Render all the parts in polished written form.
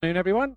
Good afternoon, everyone.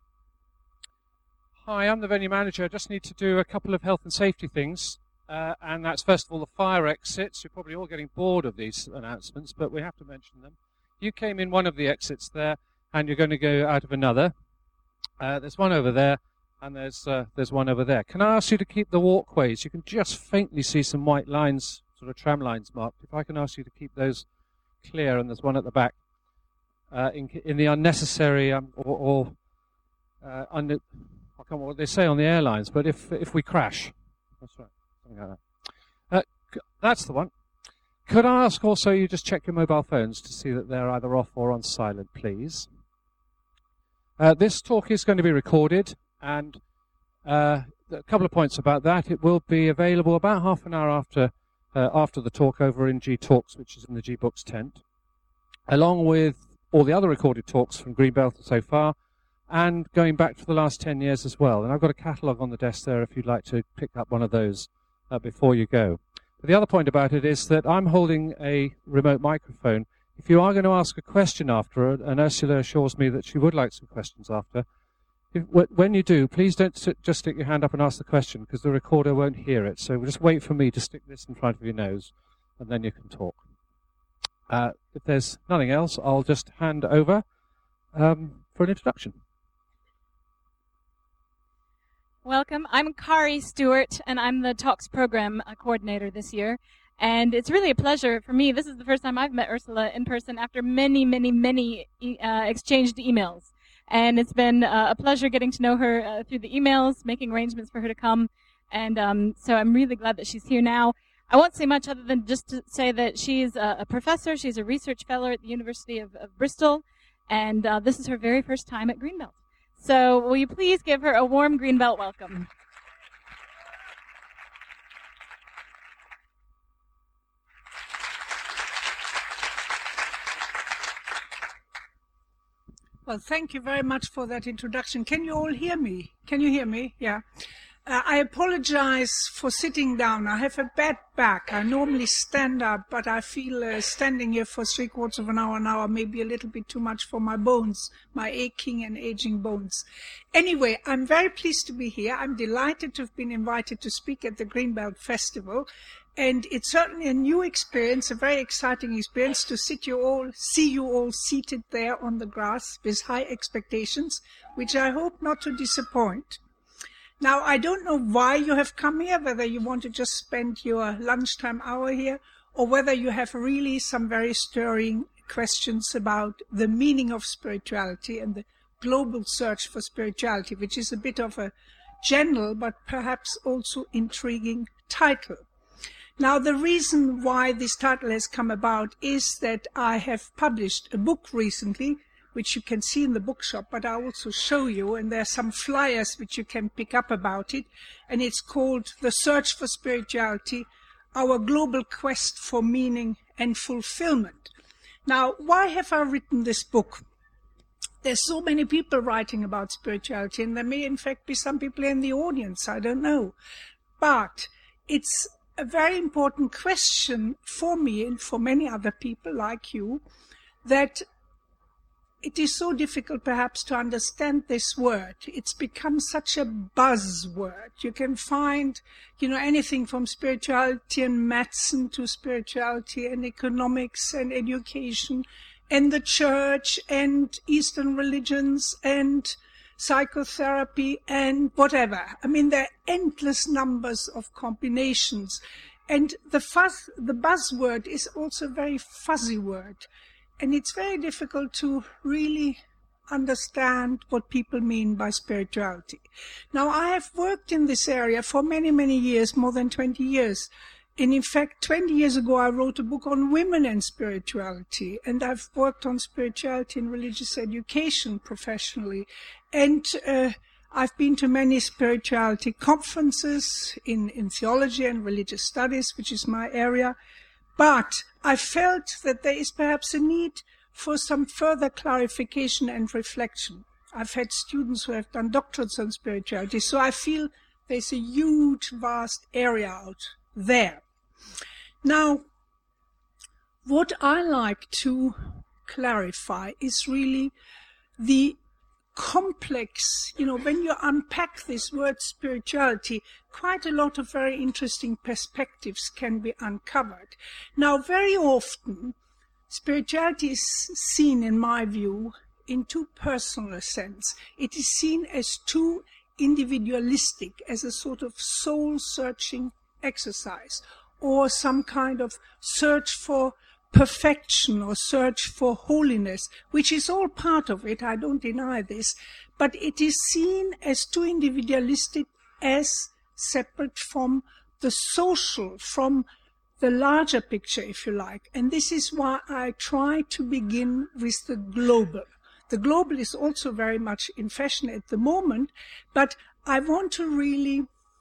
Hi, I'm the venue manager. I just need to do a couple of health and safety things. And that's first of all the fire exits. You're probably all getting bored of these announcements, but we have to mention them. You came in one of the exits there, and you're going to go out of another. There's one over there, and there's one over there. Can I ask you to keep the walkways? You can just faintly see some white lines, sort of tram lines marked. If I can ask you to keep those clear, and there's one at the back. In the unnecessary I can't remember what they say on the airlines, but if we crash, that's right, something like that. That's the one. Could I ask also you just check your mobile phones to see that they're either off or on silent, please? This talk is going to be recorded, and a couple of points about that. It will be available about half an hour after the talk over in G Talks, which is in the G Books tent, along with all the other recorded talks from Greenbelt so far, and going back for the last 10 years as well. And I've got a catalogue on the desk there if you'd like to pick up one of those before you go. But the other point about it is that I'm holding a remote microphone. If you are going to ask a question after, and Ursula assures me that she would like some questions after, when you do, please don't just stick your hand up and ask the question, because the recorder won't hear it. So just wait for me to stick this in front of your nose, and then you can talk. If there's nothing else, I'll just hand over for an introduction. Welcome. I'm Kari Stewart, and I'm the Talks Program Coordinator this year. And it's really a pleasure for me. This is the first time I've met Ursula in person after many exchanged emails. And it's been a pleasure getting to know her through the emails, making arrangements for her to come. And so I'm really glad that she's here now. I won't say much other than just to say that she's a professor. She's a research fellow at the University of Bristol, and this is her very first time at Greenbelt. So will you please give her a warm Greenbelt welcome? Well, thank you very much for that introduction. Can you all hear me? Can you hear me? Yeah. I apologize for sitting down. I have a bad back. I normally stand up, but I feel standing here for 3/4 of an hour may be a little bit too much for my bones, my aching and aging bones. Anyway, I'm very pleased to be here. I'm delighted to have been invited to speak at the Greenbelt Festival. And it's certainly a new experience, a very exciting experience to see you all seated there on the grass with high expectations, which I hope not to disappoint. Now, I don't know why you have come here, whether you want to just spend your lunchtime hour here, or whether you have really some very stirring questions about the meaning of spirituality and the global search for spirituality, which is a bit of a general but perhaps also intriguing title. Now, the reason why this title has come about is that I have published a book recently, which you can see in the bookshop, but I'll also show you, and there are some flyers which you can pick up about it, and it's called The Search for Spirituality, Our Global Quest for Meaning and Fulfillment. Now, why have I written this book? There's so many people writing about spirituality, and there may in fact be some people in the audience, I don't know. But it's a very important question for me and for many other people like you, that it is so difficult perhaps to understand this word. It's become such a buzzword. You can find, anything from spirituality and medicine to spirituality and economics and education and the church and Eastern religions and psychotherapy and whatever. I mean, there are endless numbers of combinations. And the buzzword is also a very fuzzy word. And it's very difficult to really understand what people mean by spirituality. Now, I have worked in this area for many years, more than 20 years. And in fact, 20 years ago, I wrote a book on women and spirituality. And I've worked on spirituality and religious education professionally. And I've been to many spirituality conferences in theology and religious studies, which is my area. But I felt that there is perhaps a need for some further clarification and reflection. I've had students who have done doctorates on spirituality, so I feel there's a huge, vast area out there. Now, what I like to clarify is really the complex, when you unpack this word spirituality, quite a lot of very interesting perspectives can be uncovered. Now, very often, spirituality is seen, in my view, in too personal a sense. It is seen as too individualistic, as a sort of soul-searching exercise, or some kind of search for perfection or search for holiness, which is all part of it, I don't deny this, but it is seen as too individualistic, as separate from the social, from the larger picture, if you like. And this is why I try to begin with the global. The global is also very much in fashion at the moment, but I want to really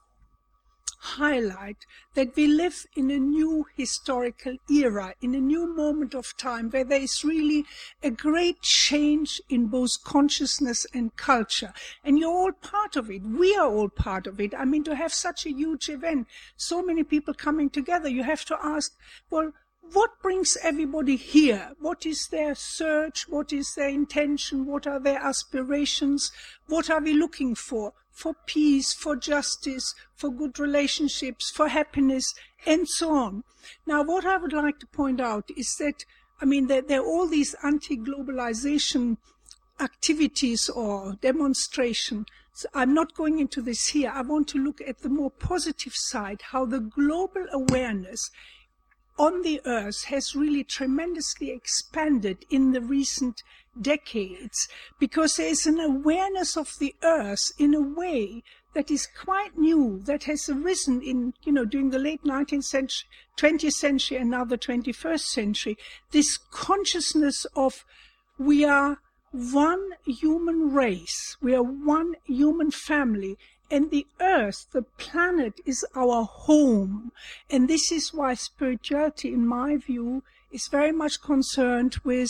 highlight that we live in a new historical era, in a new moment of time where there is really a great change in both consciousness and culture. And you're all part of it. We are all part of it. I mean, to have such a huge event, so many people coming together, you have to ask, well, what brings everybody here? What is their search? What is their intention? What are their aspirations? What are we looking for? For peace, for justice, for good relationships, for happiness, and so on. Now, what I would like to point out is that, there are all these anti-globalization activities or demonstration. So I'm not going into this here. I want to look at the more positive side, how the global awareness on the earth has really tremendously expanded in the recent decades, because there is an awareness of the earth in a way that is quite new, that has arisen in, during the late 19th century, 20th century, and now the 21st century. This consciousness of we are one human race, we are one human family, and the earth, the planet, is our home. And this is why spirituality, in my view, is very much concerned with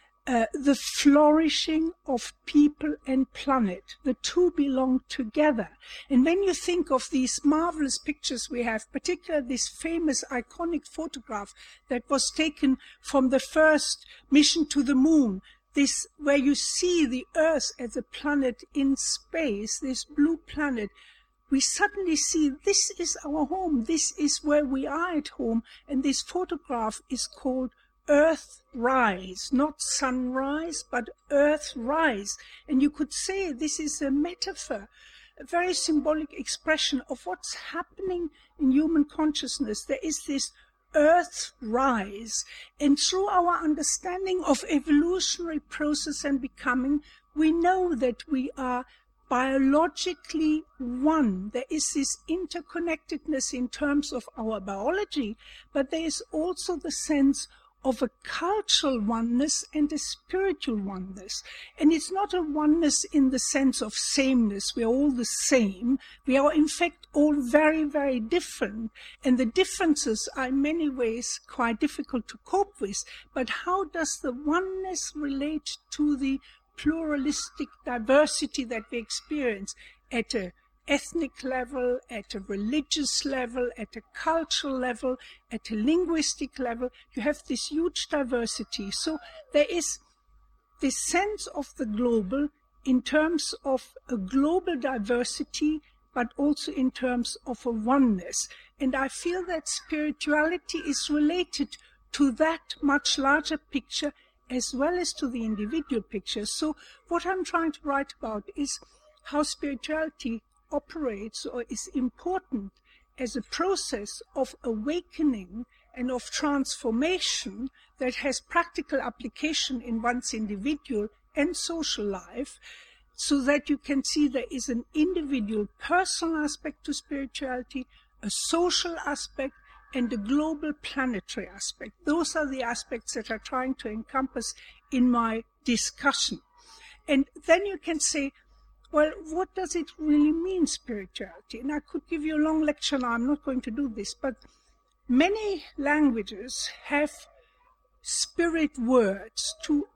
the flourishing of people and planet. The two belong together. And when you think of these marvelous pictures we have, particularly this famous iconic photograph that was taken from the first mission to the moon, this where you see the Earth as a planet in space, this blue planet, we suddenly see this is our home, this is where we are at home, and this photograph is called Earth Rise, not sunrise, but Earth Rise. And you could say this is a metaphor, a very symbolic expression of what's happening in human consciousness. There is this Earth rise, and through our understanding of evolutionary process and becoming, we know that we are biologically one. There is this interconnectedness in terms of our biology, but there is also the sense of a cultural oneness and a spiritual oneness. And it's not a oneness in the sense of sameness. We are all the same. We are, in fact, all very, very different. And the differences are in many ways quite difficult to cope with. But how does the oneness relate to the pluralistic diversity that we experience at a ethnic level, at a religious level, at a cultural level, at a linguistic level? You have this huge diversity. So there is this sense of the global in terms of a global diversity, but also in terms of a oneness. And I feel that spirituality is related to that much larger picture as well as to the individual picture. So what I'm trying to write about is how spirituality operates or is important as a process of awakening and of transformation that has practical application in one's individual and social life, so that you can see there is an individual personal aspect to spirituality, a social aspect, and a global planetary aspect. Those are the aspects that I'm trying to encompass in my discussion. And then you can say, well, what does it really mean, spirituality? And I could give you a long lecture now. I'm not going to do this, but many languages have spirit words to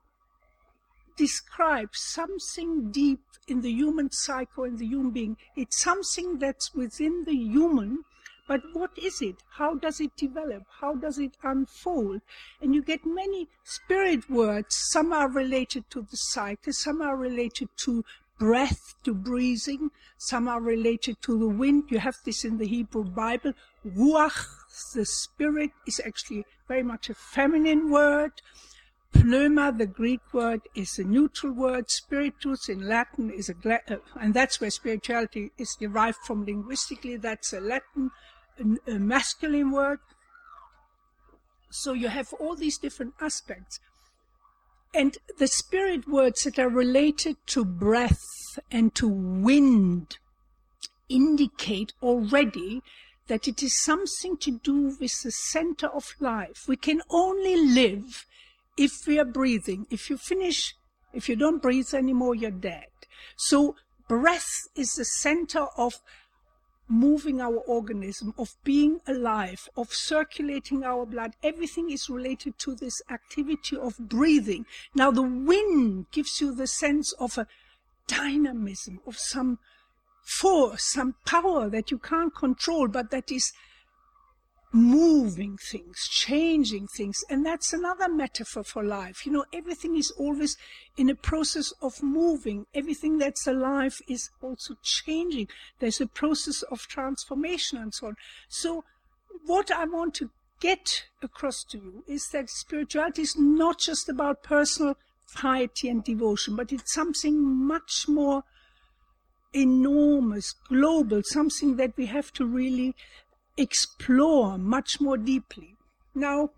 describe something deep in the human psyche and the human being. It's something that's within the human, But what is it? How does it develop? How does it unfold? And you get many spirit words. Some are related to the psyche, some are related to breath, to breathing, some are related to the wind. You have this in the Hebrew Bible. Ruach, the spirit, is actually very much a feminine word. Pneuma, the Greek word, is a neutral word. Spiritus in Latin is and that's where spirituality is derived from linguistically. That's a Latin, a masculine word. So you have all these different aspects. And the spirit words that are related to breath and to wind indicate already that it is something to do with the center of life. We can only live if we are breathing. If you don't breathe anymore, you're dead. So breath is the center of moving our organism, of being alive, of circulating our blood. Everything is related to this activity of breathing. Now the wind gives you the sense of a dynamism, of some force, some power that you can't control, but that is moving things, changing things. And that's another metaphor for life. You know, everything is always in a process of moving. Everything that's alive is also changing. There's a process of transformation and so on. So what I want to get across to you is that spirituality is not just about personal piety and devotion, but it's something much more enormous, global, something that we have to really explore much more deeply. Now,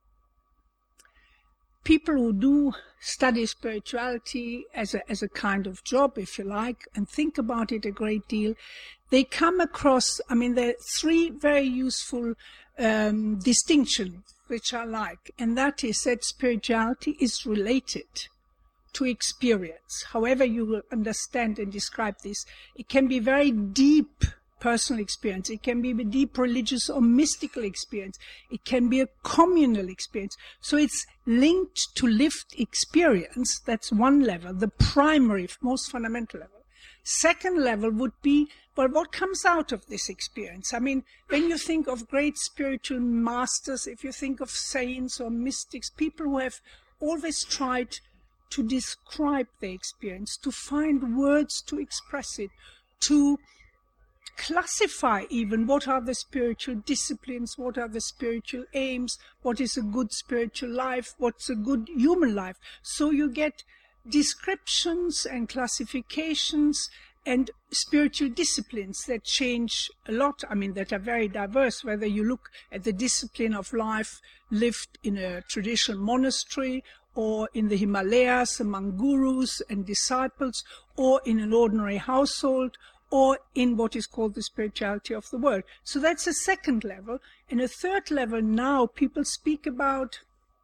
people who do study spirituality as a kind of job, if you like, and think about it a great deal, they come across, there are three very useful distinctions which I like, and that is that spirituality is related to experience. However you will understand and describe this, it can be very deep personal experience. It can be a deep religious or mystical experience. It can be a communal experience. So it's linked to lived experience. That's one level, the primary, most fundamental level. Second level would be, well, what comes out of this experience? When you think of great spiritual masters, if you think of saints or mystics, people who have always tried to describe their experience, to find words to express it, to classify even what are the spiritual disciplines, what are the spiritual aims, what is a good spiritual life, what's a good human life. So you get descriptions and classifications and spiritual disciplines that change a lot, that are very diverse, whether you look at the discipline of life lived in a traditional monastery or in the Himalayas among gurus and disciples, or in an ordinary household, or in what is called the spirituality of the world. So that's a second level. And a third level now, people speak about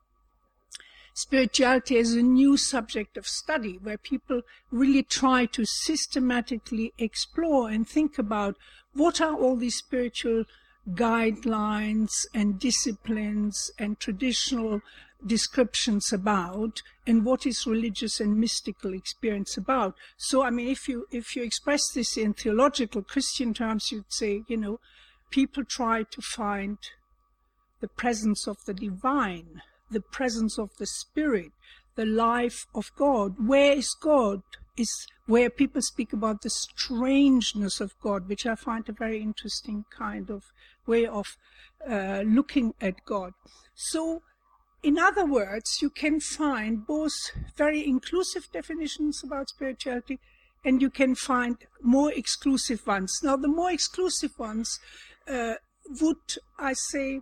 spirituality as a new subject of study, where people really try to systematically explore and think about what are all these spiritual guidelines and disciplines and traditional descriptions about, and what is religious and mystical experience about. So, if you express this in theological Christian terms, you'd say, people try to find the presence of the divine, the presence of the Spirit, the life of God. Where is God? Is where people speak about the strangeness of God, which I find a very interesting kind of way of looking at God. So, in other words, you can find both very inclusive definitions about spirituality, and you can find more exclusive ones. Now, the more exclusive ones would, I say,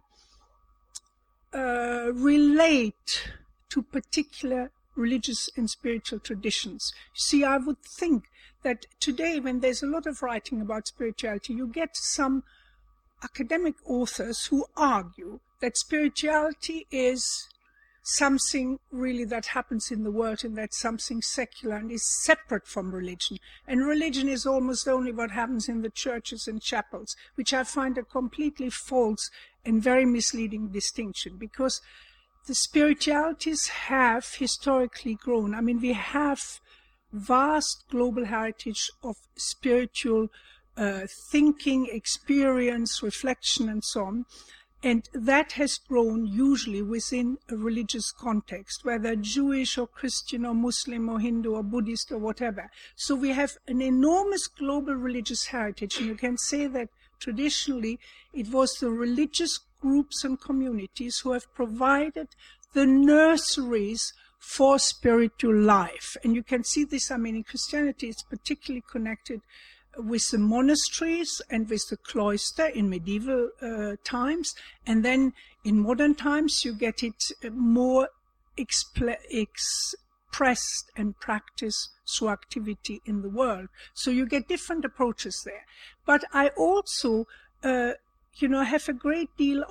relate to particular religious and spiritual traditions. See, I would think that today, when there's a lot of writing about spirituality, you get some academic authors who argue that spirituality is something really that happens in the world, and that's something secular and is separate from religion. And religion is almost only what happens in the churches and chapels, which I find a completely false and very misleading distinction, because the spiritualities have historically grown. We have vast global heritage of spiritual thinking, experience, reflection, and so on. And that has grown usually within a religious context, whether Jewish or Christian or Muslim or Hindu or Buddhist or whatever. So we have an enormous global religious heritage, and you can say that traditionally it was the religious groups and communities who have provided the nurseries for spiritual life. And you can see this, in Christianity it's particularly connected with the monasteries and with the cloister in medieval times, and then in modern times you get it more expressed and practiced through activity in the world. So you get different approaches there. But I also, have a great deal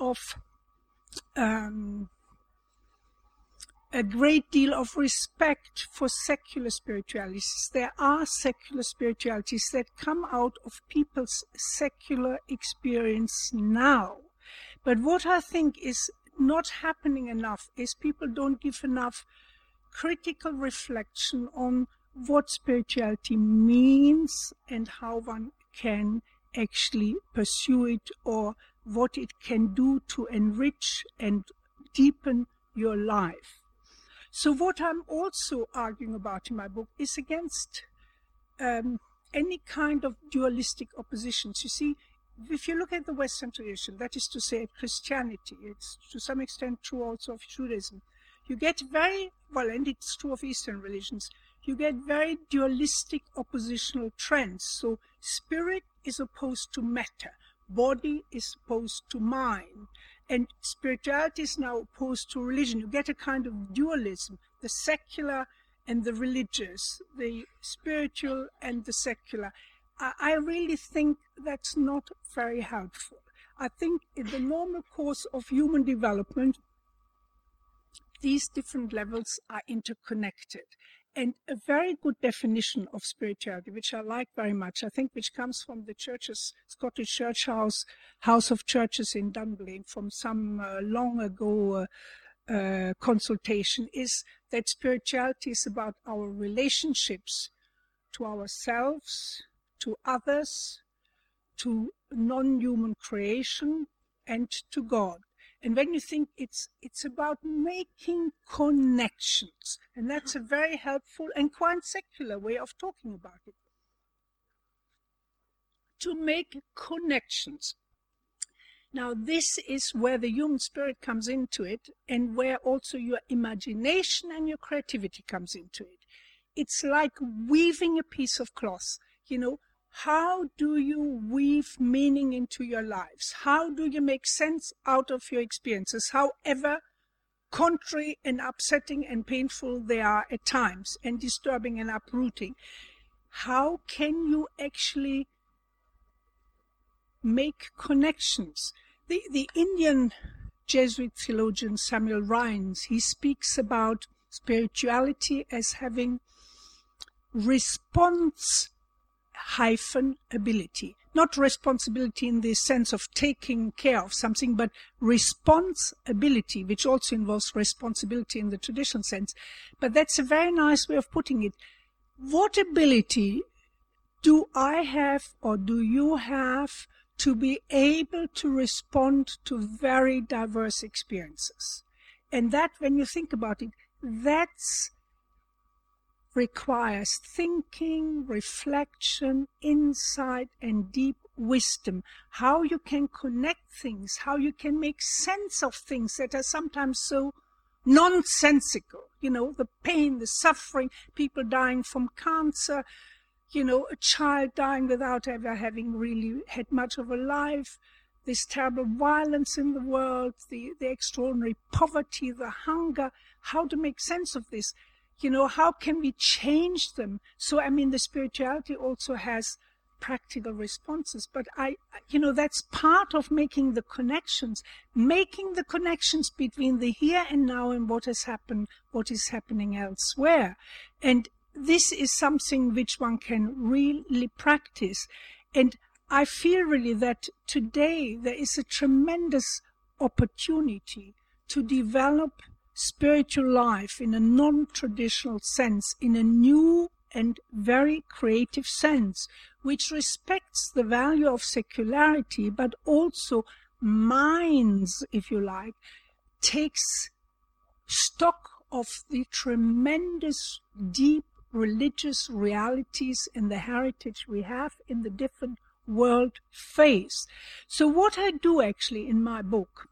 of respect for secular spiritualities. There are secular spiritualities that come out of people's secular experience now. But what I think is not happening enough is people don't give enough critical reflection on what spirituality means and how one can actually pursue it, or what it can do to enrich and deepen your life. So what I'm also arguing about in my book is against any kind of dualistic oppositions. You see, if you look at the Western tradition, that is to say at Christianity, it's to some extent true also of Judaism, you get and it's true of Eastern religions, you get very dualistic oppositional trends. So spirit is opposed to matter, body is opposed to mind, and spirituality is now opposed to religion. You get a kind of dualism, the secular and the religious, the spiritual and the secular. I really think that's not very helpful. I think in the normal course of human development, these different levels are interconnected. And a very good definition of spirituality, which I like very much, I think, which comes from the Scottish Church House of Churches in Dunblane, from some long ago consultation, is that spirituality is about our relationships to ourselves, to others, to non-human creation, and to God. And when you think it's about making connections, and that's a very helpful and quite secular way of talking about it. To make connections. Now this is where the human spirit comes into it, and where also your imagination and your creativity comes into it. It's like weaving a piece of cloth, How do you weave meaning into your lives? How do you make sense out of your experiences, however contrary and upsetting and painful they are at times, and disturbing and uprooting? How can you actually make connections? The Indian Jesuit theologian Samuel Rhines, he speaks about spirituality as having response-ability. Not responsibility in the sense of taking care of something, but responsibility, which also involves responsibility in the traditional sense. But that's a very nice way of putting it. What ability do I have, or do you have, to be able to respond to very diverse experiences? And that, when you think about it, that's requires thinking, reflection, insight, and deep wisdom. How you can connect things, how you can make sense of things that are sometimes so nonsensical. The pain, the suffering, people dying from cancer, a child dying without ever having really had much of a life, this terrible violence in the world, the extraordinary poverty, the hunger. How to make sense of this? How can we change them? So, the spirituality also has practical responses. But that's part of making the connections between the here and now and what has happened, what is happening elsewhere. And this is something which one can really practice. And I feel really that today there is a tremendous opportunity to develop spiritual life in a non-traditional sense, in a new and very creative sense, which respects the value of secularity, but also minds, if you like, takes stock of the tremendous, deep religious realities and the heritage we have in the different world phase. So what I do actually in my book,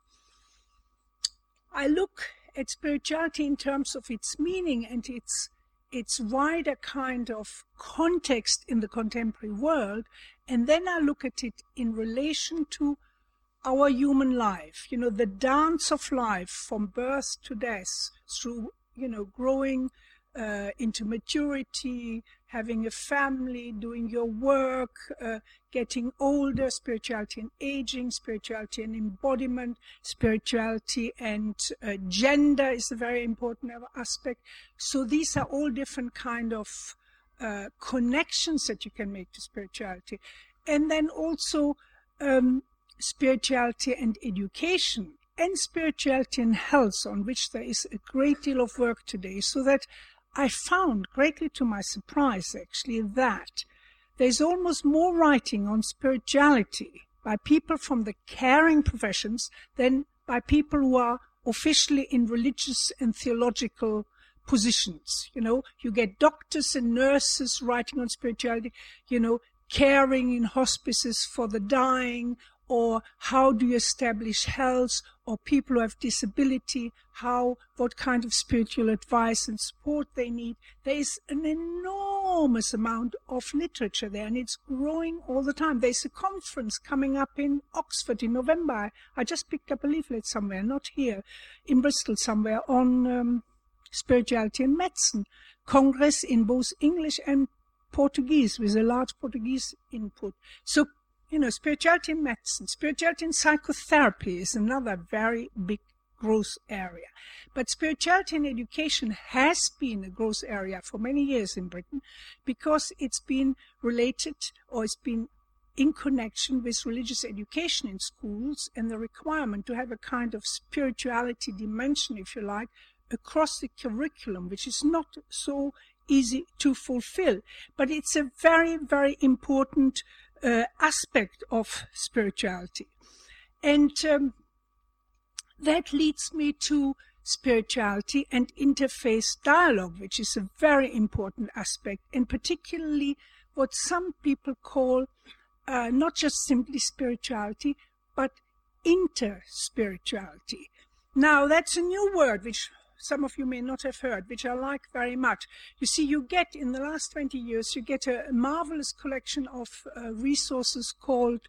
I look at spirituality in terms of its meaning and its wider kind of context in the contemporary world, and then I look at it in relation to our human life, the dance of life from birth to death, through, growing into maturity, having a family, doing your work, getting older, spirituality and aging, spirituality and embodiment, spirituality and gender is a very important aspect. So these are all different kind of connections that you can make to spirituality. And then also spirituality and education, and spirituality and health, on which there is a great deal of work today, so that I found, greatly to my surprise actually, that there's almost more writing on spirituality by people from the caring professions than by people who are officially in religious and theological positions. You get doctors and nurses writing on spirituality, caring in hospices for the dying, or how do you establish health, or people who have disability, what kind of spiritual advice and support they need. There is an enormous amount of literature there, and it's growing all the time. There's a conference coming up in Oxford in November. I just picked up a leaflet somewhere, not here, in Bristol somewhere, on spirituality and medicine. Congress in both English and Portuguese, with a large Portuguese input. So, spirituality in medicine, spirituality in psychotherapy is another very big growth area. But spirituality in education has been a growth area for many years in Britain, because it's been related, or it's been in connection with religious education in schools and the requirement to have a kind of spirituality dimension, if you like, across the curriculum, which is not so easy to fulfill. But it's a very, very important aspect of spirituality. And that leads me to spirituality and interfaith dialogue, which is a very important aspect, and particularly what some people call not just simply spirituality, but interspirituality. Now, that's a new word which some of you may not have heard, which I like very much. You see, you get, in the last 20 years, you get a marvelous collection of resources called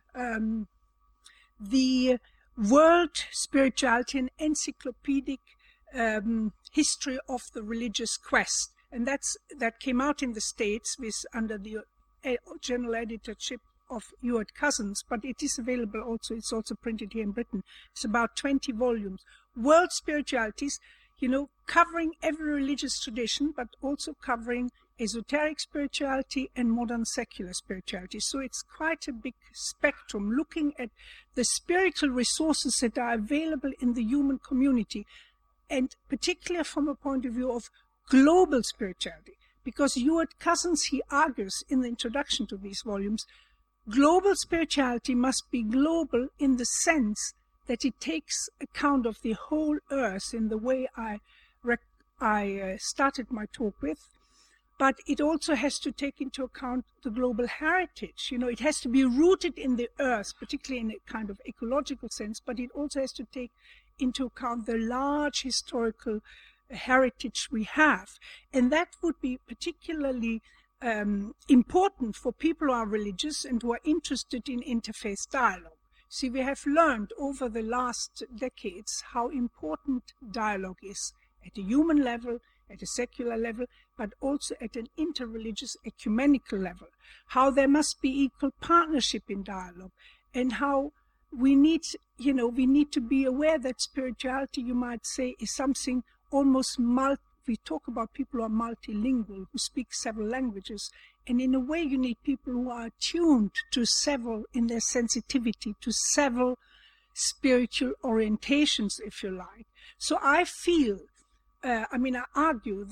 the World Spirituality and Encyclopedic History of the Religious Quest. And that came out in the States under the general editorship of Ewart Cousins, but it is available also. It's also printed here in Britain. It's about 20 volumes. World Spiritualities, covering every religious tradition, but also covering esoteric spirituality and modern secular spirituality. So it's quite a big spectrum, looking at the spiritual resources that are available in the human community, and particularly from a point of view of global spirituality. Because Ewart Cousins, he argues in the introduction to these volumes, global spirituality must be global in the sense that it takes account of the whole earth in the way I started my talk with, but it also has to take into account the global heritage. It has to be rooted in the earth, particularly in a kind of ecological sense, but it also has to take into account the large historical heritage we have. And that would be particularly important for people who are religious and who are interested in interfaith dialogue. See, we have learned over the last decades how important dialogue is at a human level, at a secular level, but also at an interreligious ecumenical level, how there must be equal partnership in dialogue, and how we need to be aware that spirituality, you might say, is something almost we talk about people who are multilingual, who speak several languages, and in a way you need people who are attuned to several, in their sensitivity, to several spiritual orientations, if you like. So I feel, I argue that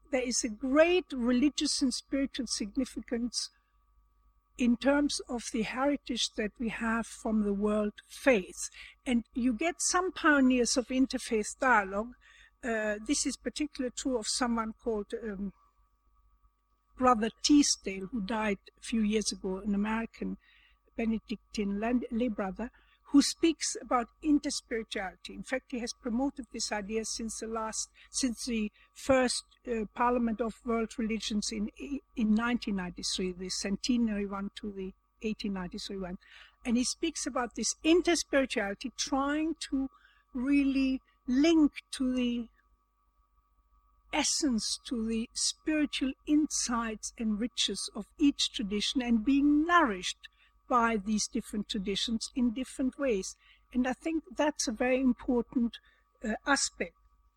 there is a great religious and spiritual significance in terms of the heritage that we have from the world faiths. And you get some pioneers of interfaith dialogue. This is particularly true of someone called Brother Teasdale, who died a few years ago, an American Benedictine lay brother, who speaks about interspirituality. In fact, he has promoted this idea since the first Parliament of World Religions in 1993, the centenary one to the 1893 one. And he speaks about this interspirituality, trying to really link to the essence, to the spiritual insights and riches of each tradition, and being nourished by these different traditions in different ways. And I think that's a very important aspect.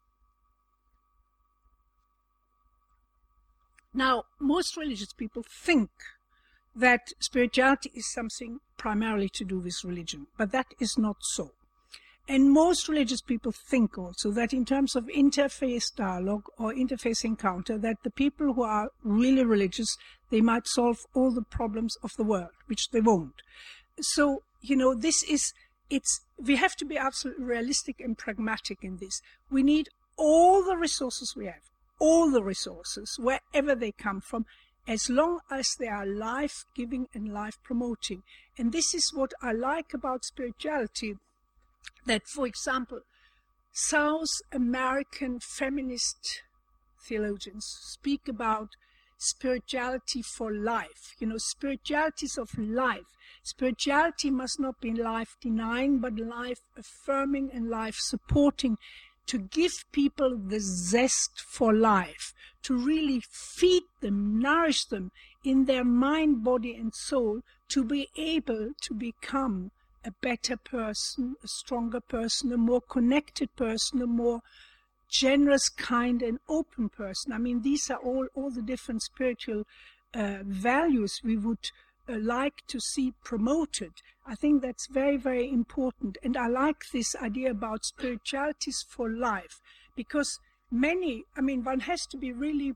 Now, most religious people think that spirituality is something primarily to do with religion, but that is not so. And most religious people think also that in terms of interfaith dialogue or interfaith encounter, that the people who are really religious, they might solve all the problems of the world, which they won't. So, we have to be absolutely realistic and pragmatic in this. We need all the resources we have, all the resources, wherever they come from, as long as they are life-giving and life-promoting. And this is what I like about spirituality, that, for example, South American feminist theologians speak about spirituality for life. Spiritualities of life. Spirituality must not be life-denying, but life-affirming and life-supporting, to give people the zest for life, to really feed them, nourish them in their mind, body, and soul, to be able to become a better person, a stronger person, a more connected person, a more generous, kind, and open person. I mean, these are all the different spiritual values we would like to see promoted. I think that's very, very important. And I like this idea about spiritualities for life, because one has to be really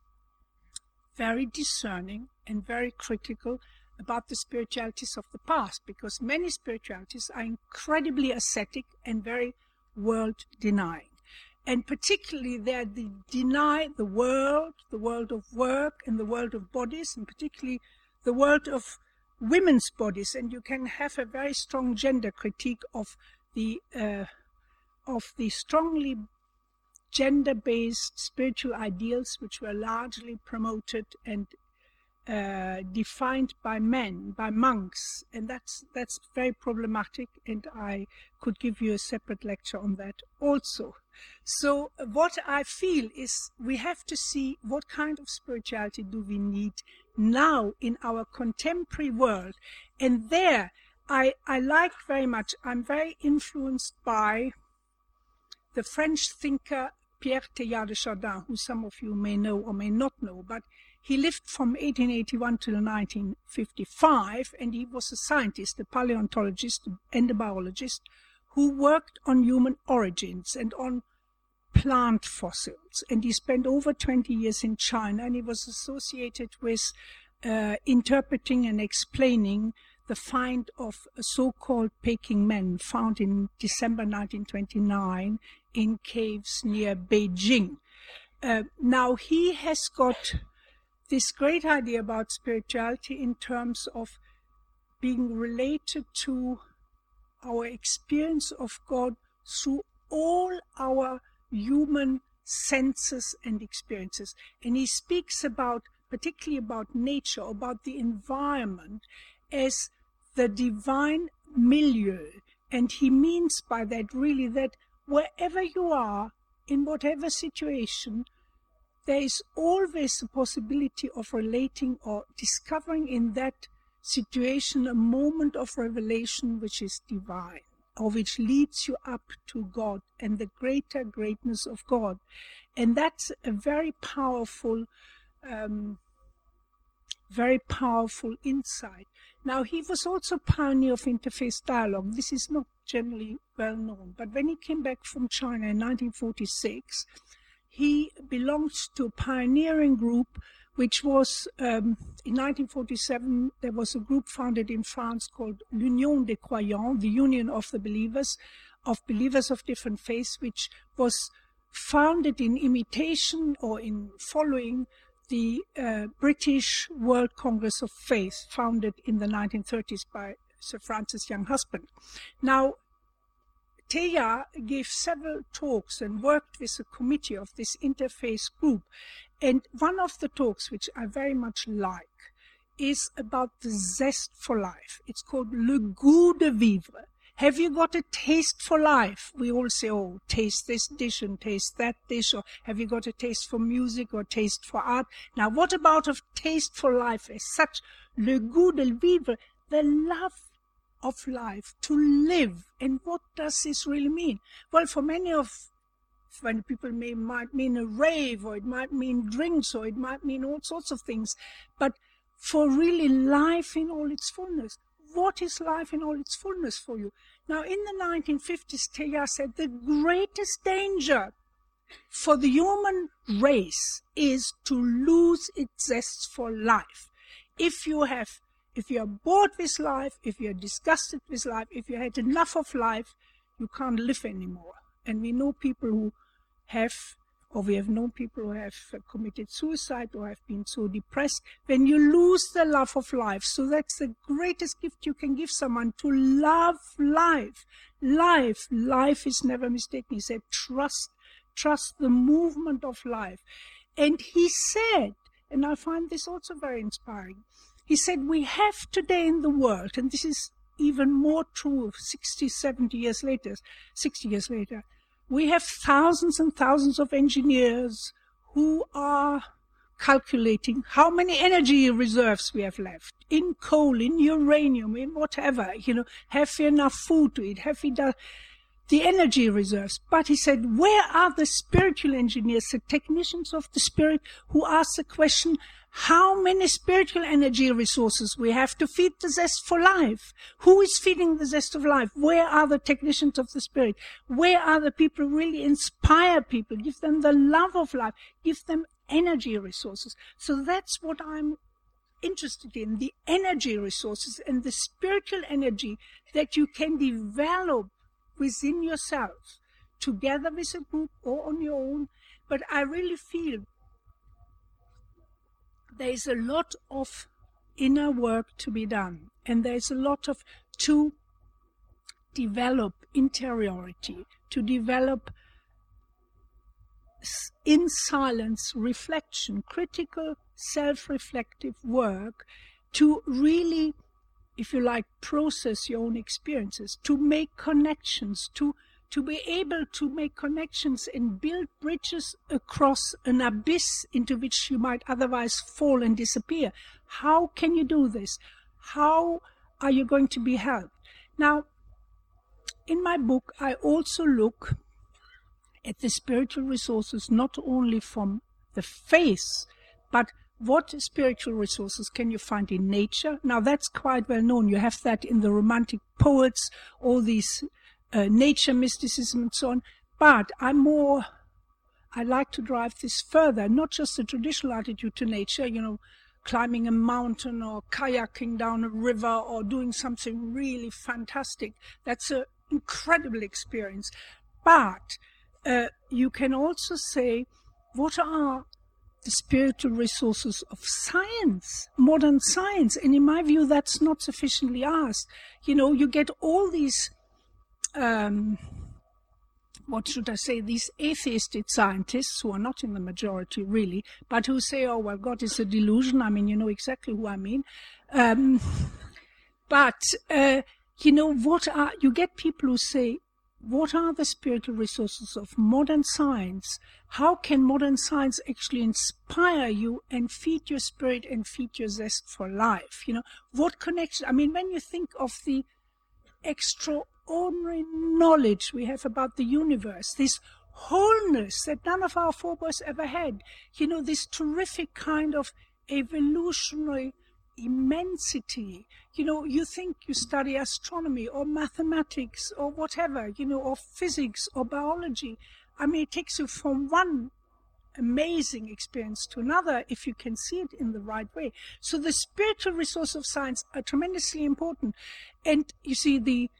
very discerning and very critical about the spiritualities of the past, because many spiritualities are incredibly ascetic and very world-denying. And particularly they deny the world of work and the world of bodies, and particularly the world of women's bodies. And you can have a very strong gender critique of the strongly gender-based spiritual ideals which were largely promoted and defined by men, by monks, and that's very problematic, and I could give you a separate lecture on that also. So what I feel is we have to see what kind of spirituality do we need now in our contemporary world. And there I like very much, I'm very influenced by the French thinker Pierre Teilhard de Chardin, who some of you may know or may not know, but he lived from 1881 till 1955, and he was a scientist, a paleontologist and a biologist who worked on human origins and on plant fossils. And he spent over 20 years in China, and he was associated with interpreting and explaining the find of so-called Peking men found in December 1929 in caves near Beijing. Now he has got this great idea about spirituality in terms of being related to our experience of God through all our human senses and experiences. And he speaks particularly about nature, about the environment as the divine milieu. And he means by that really that wherever you are, in whatever situation, there is always a possibility of relating or discovering in that situation a moment of revelation which is divine, or which leads you up to God and the greater greatness of God. And that's a very powerful insight. Now, he was also pioneer of interfaith dialogue. This is not generally well known, but when he came back from China in 1946, he belonged to a pioneering group which was, in 1947, there was a group founded in France called l'Union des Croyants, the Union of the Believers of different faiths, which was founded in imitation or in following the British World Congress of Faith, founded in the 1930s by Sir Francis Young-Husband. Now, Teilhard gave several talks and worked with a committee of this interfaith group. And one of the talks, which I very much like, is about the zest for life. It's called Le Goût de Vivre. Have you got a taste for life? We all say, oh, taste this dish and taste that dish. Or have you got a taste for music or taste for art? Now, what about a taste for life as such? Le Goût de Vivre, the love of life, to live. And what does this really mean? Well, for many of when people might mean a rave, or it might mean drinks, or it might mean all sorts of things. But for really life in all its fullness, what is life in all its fullness for you? Now, in the 1950s, Teilhard said the greatest danger for the human race is to lose its zest for life. If you are bored with life, if you're disgusted with life, if you had enough of life, you can't live anymore. And we know people who have, or we have known people who have committed suicide or have been so depressed. When you lose the love of life, so that's the greatest gift you can give someone, to love life. Life is never mistaken. He said, trust the movement of life. And he said, and I find this also very inspiring, he said, we have today in the world, and this is even more true 60 years later, we have thousands and thousands of engineers who are calculating how many energy reserves we have left in coal, in uranium, in whatever, have we enough food to eat, have we done the energy reserves. But he said, where are the spiritual engineers, the technicians of the spirit, who ask the question, how many spiritual energy resources we have to feed the zest for life? Who is feeding the zest of life? Where are the technicians of the spirit? Where are the people who really inspire people, give them the love of life, give them energy resources? So that's what I'm interested in, the energy resources and the spiritual energy that you can develop within yourself, together with a group or on your own. But I really feel there is a lot of inner work to be done, and there is a lot to develop interiority, to develop in silence reflection, critical self-reflective work, to really, if you like, process your own experiences, to make connections, to be able to make connections and build bridges across an abyss into which you might otherwise fall and disappear. How can you do this? How are you going to be helped? Now, in my book, I also look at the spiritual resources, not only from the faith, but what spiritual resources can you find in nature? Now, that's quite well known. You have that in the Romantic poets, all these nature mysticism and so on. But I like to drive this further, not just the traditional attitude to nature, climbing a mountain or kayaking down a river or doing something really fantastic. That's an incredible experience. But you can also say, what are the spiritual resources of science, modern science? And in my view, that's not sufficiently asked. You get all these these atheistic scientists who are not in the majority really, but who say, oh, well, God is a delusion. I mean, you know exactly who I mean. You get people who say, what are the spiritual resources of modern science? How can modern science actually inspire you and feed your spirit and feed your zest for life? What connection? I mean, when you think of the extraordinary knowledge we have about the universe, this wholeness that none of our forebears ever had, this terrific kind of evolutionary immensity. You think you study astronomy or mathematics or whatever, or physics or biology. I mean, it takes you from one amazing experience to another if you can see it in the right way. So the spiritual resource of science are tremendously important. And you see, the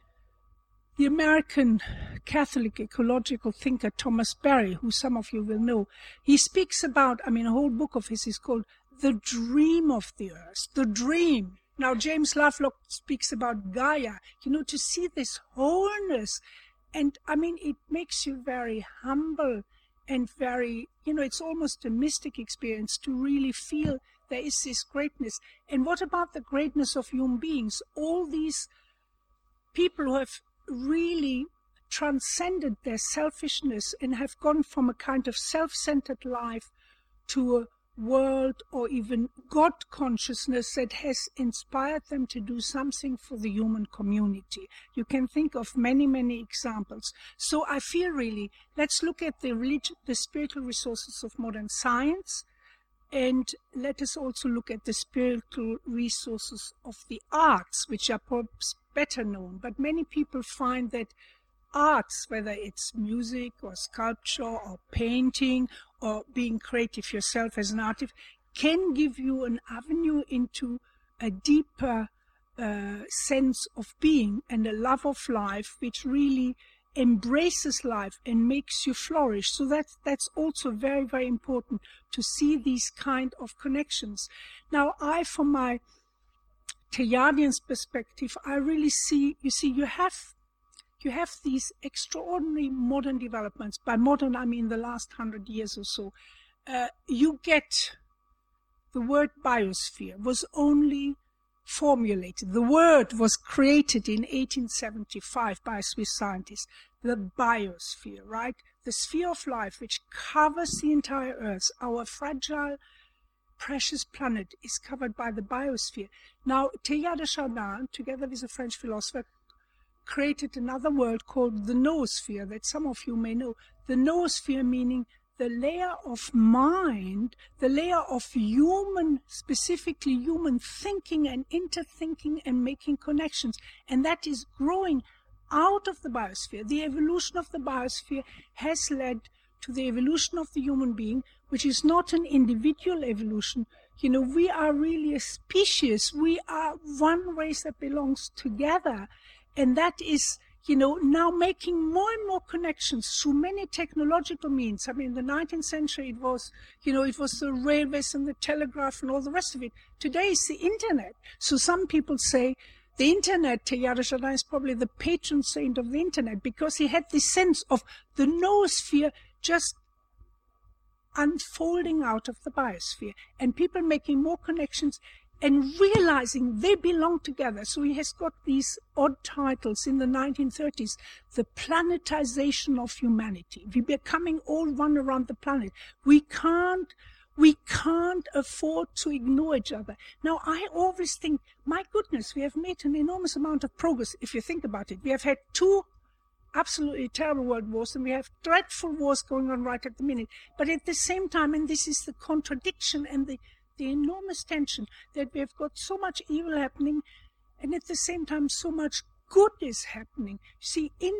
American Catholic ecological thinker Thomas Berry, who some of you will know, he speaks about, a whole book of his is called The Dream of the Earth, the dream. Now, James Lovelock speaks about Gaia, to see this wholeness. And, it makes you very humble and very, it's almost a mystic experience to really feel there is this greatness. And what about the greatness of human beings? All these people who have really transcended their selfishness and have gone from a kind of self-centered life to a world or even God consciousness that has inspired them to do something for the human community. You can think of many, many examples. So I feel really, let's look at the spiritual resources of modern science, and let us also look at the spiritual resources of the arts, which are perhaps better known. But many people find that arts, whether it's music or sculpture or painting or being creative yourself as an artist, can give you an avenue into a deeper sense of being and a love of life, which really embraces life and makes you flourish. So that's also very, very important to see these kind of connections. Now, from my Teyadian's perspective, I really see, you have these extraordinary modern developments. By modern, I mean the last 100 years or so. You get the word biosphere was only formulated. The word was created in 1875 by a Swiss scientist. The biosphere, right? The sphere of life which covers the entire Earth. Our fragile, precious planet is covered by the biosphere. Now, Teilhard de Chardin, together with a French philosopher, created another world called the noosphere that some of you may know. The noosphere meaning the layer of mind, the layer of human, specifically human thinking and interthinking and making connections. And that is growing out of the biosphere. The evolution of the biosphere has led to the evolution of the human being, which is not an individual evolution. We are really a species. We are one race that belongs together. And that is, now making more and more connections through many technological means. In the 19th century, it was the railways and the telegraph and all the rest of it. Today, it's the internet. So some people say the internet, Teilhard de Chardin is probably the patron saint of the internet, because he had this sense of the noosphere just unfolding out of the biosphere, and people making more connections and realizing they belong together. So he has got these odd titles in the 1930s, the planetization of humanity. We're becoming all one around the planet. We can't afford to ignore each other. Now, I always think, my goodness, we have made an enormous amount of progress, if you think about it. We have had 2 absolutely terrible world wars, and we have dreadful wars going on right at the minute. But at the same time, and this is the contradiction and the enormous tension, that we have got so much evil happening, and at the same time so much good is happening. See, in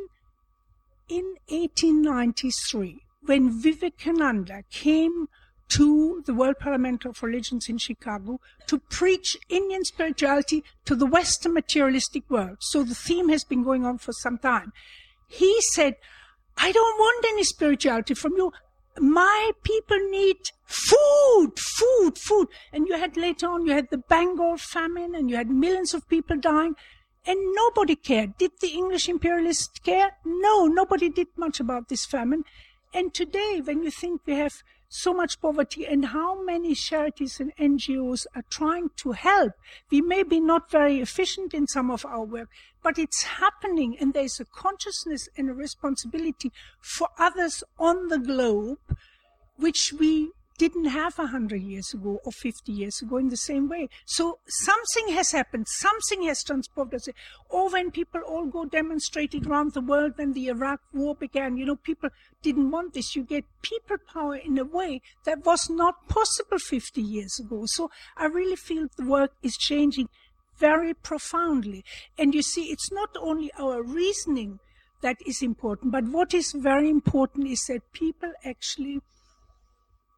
1893, when Vivekananda came to the World Parliament of Religions in Chicago to preach Indian spirituality to the Western materialistic world, so the theme has been going on for some time, he said, I don't want any spirituality from you. My people need food. And later on, you had the Bengal famine, and you had millions of people dying, and nobody cared. Did the English imperialists care? No, nobody did much about this famine. And today, when you think we have so much poverty and how many charities and NGOs are trying to help, we may be not very efficient in some of our work, but it's happening, and there's a consciousness and a responsibility for others on the globe, which we didn't have 100 years ago or 50 years ago in the same way. So something has happened, something has transformed us. Or when people all go demonstrating around the world when the Iraq war began, people didn't want this. You get people power in a way that was not possible 50 years ago. So I really feel the work is changing very profoundly. And you see, it's not only our reasoning that is important, but what is very important is that people actually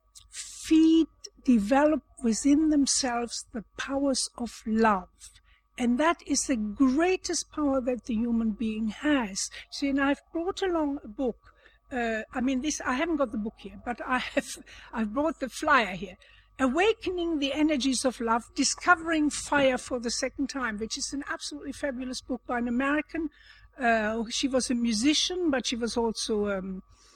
develop within themselves the powers of love. And that is the greatest power that the human being has. See, and I've brought along a book. I haven't got the book here, but I've brought the flyer here. Awakening the Energies of Love, Discovering Fire for the Second Time, which is an absolutely fabulous book by an American. She was a musician, but she was also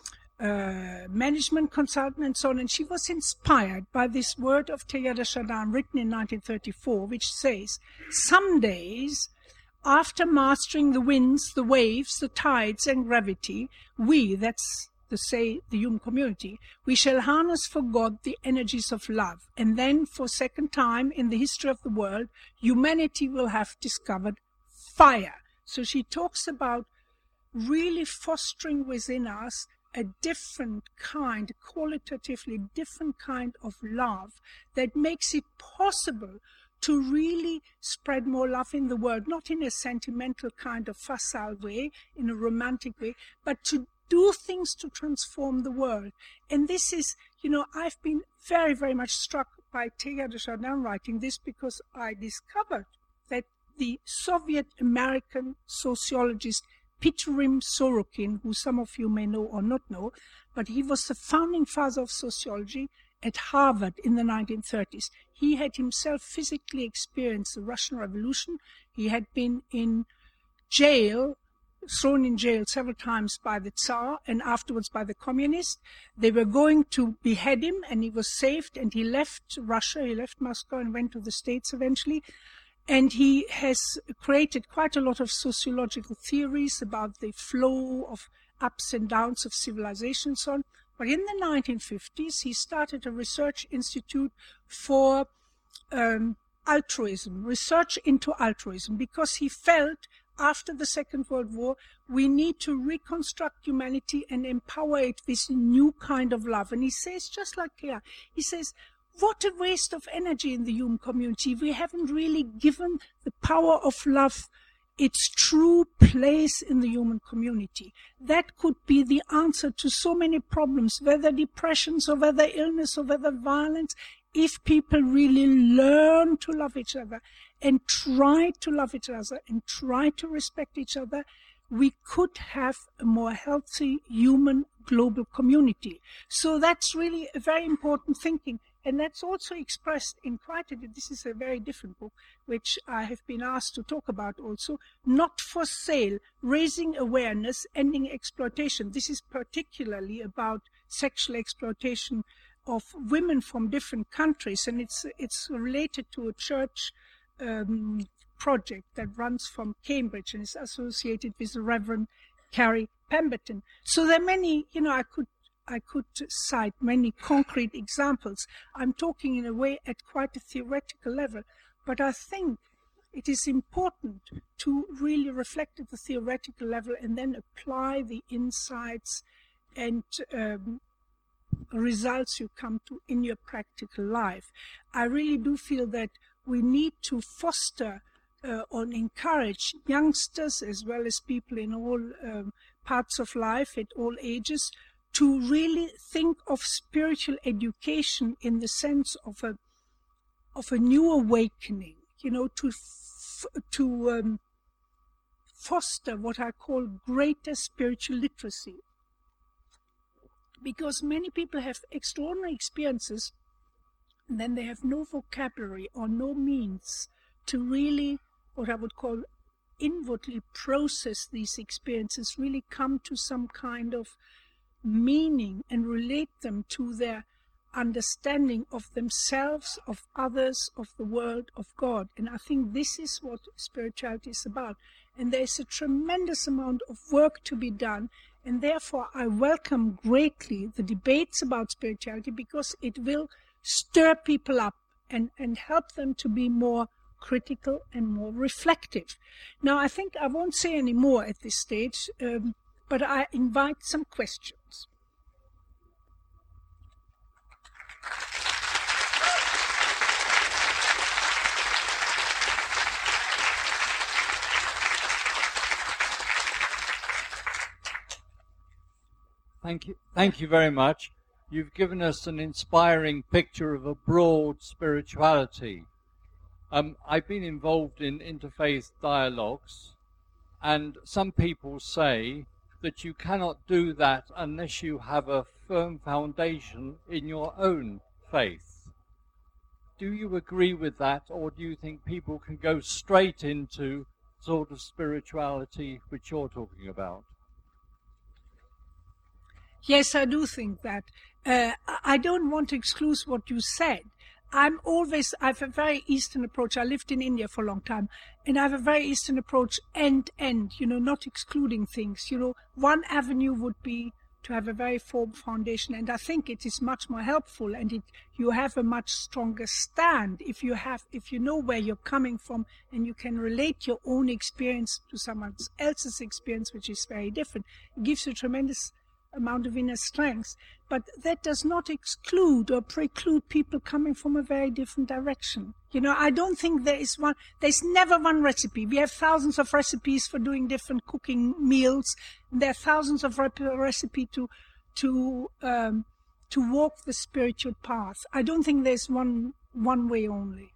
management consultant and so on. And she was inspired by this word of Teilhard de Chardin written in 1934, which says, "Some days, after mastering the winds, the waves, the tides and gravity, we," that's the human community, "we shall harness for God the energies of love. And then, for second time in the history of the world, humanity will have discovered fire." So she talks about really fostering within us a different kind, qualitatively different kind of love that makes it possible to really spread more love in the world, not in a sentimental kind of facile way, in a romantic way, but to do things to transform the world. And this is, I've been very, very much struck by Teilhard de Chardin writing this, because I discovered that the Soviet-American sociologist Pitirim Sorokin, who some of you may know or not know, but he was the founding father of sociology at Harvard in the 1930s. He had himself physically experienced the Russian Revolution. He had been in jail, thrown in jail several times by the Tsar and afterwards by the communists. They were going to behead him, and he was saved, and he left Russia, he left Moscow and went to the States eventually. And he has created quite a lot of sociological theories about the flow of ups and downs of civilization and so on. But in the 1950s, he started a research institute for altruism, research into altruism, because he felt after the Second World War, we need to reconstruct humanity and empower it with a new kind of love. And he says, just like Claire, he says, what a waste of energy in the human community. We haven't really given the power of love its true place in the human community. That could be the answer to so many problems, whether depressions or whether illness or whether violence, if people really learn to love each other and try to love each other and try to respect each other, we could have a more healthy human global community. So that's really a very important thinking. And that's also expressed in this is a very different book, which I have been asked to talk about also, Not for Sale, Raising Awareness, Ending Exploitation. This is particularly about sexual exploitation of women from different countries, and it's related to a church project that runs from Cambridge and is associated with the Reverend Carrie Pemberton. So there are many, I could cite many concrete examples. I'm talking in a way at quite a theoretical level, but I think it is important to really reflect at the theoretical level and then apply the insights and results you come to in your practical life. I really do feel that we need to foster or encourage youngsters as well as people in all parts of life at all ages to really think of spiritual education in the sense of a new awakening, to foster what I call greater spiritual literacy. Because many people have extraordinary experiences and then they have no vocabulary or no means to really, what I would call, inwardly process these experiences, really come to some kind of meaning and relate them to their understanding of themselves, of others, of the world, of God. And I think this is what spirituality is about. And there's a tremendous amount of work to be done. And therefore, I welcome greatly the debates about spirituality, because it will stir people up and help them to be more critical and more reflective. Now, I think I won't say any more at this stage, but I invite some questions. Thank you very much. you've given us an inspiring picture of a broad spirituality. I've been involved in interfaith dialogues, and some people say that you cannot do that unless you have a firm foundation in your own faith. Do you agree with that, or do you think people can go straight into sort of spirituality which you're talking about? Yes, I do think that. I don't want to exclude what you said. I have a very Eastern approach. I lived in India for a long time, and I have a very Eastern approach, end, not excluding things. One avenue would be to have a very firm foundation, and I think it is much more helpful, and you have a much stronger stand if you know where you're coming from, and you can relate your own experience to someone else's experience, which is very different. It gives you tremendous amount of inner strength, but that does not exclude or preclude people coming from a very different direction. I don't think there's never one recipe. We have thousands of recipes for doing different cooking meals. There are thousands of recipes to walk the spiritual path. I don't think there's one way only.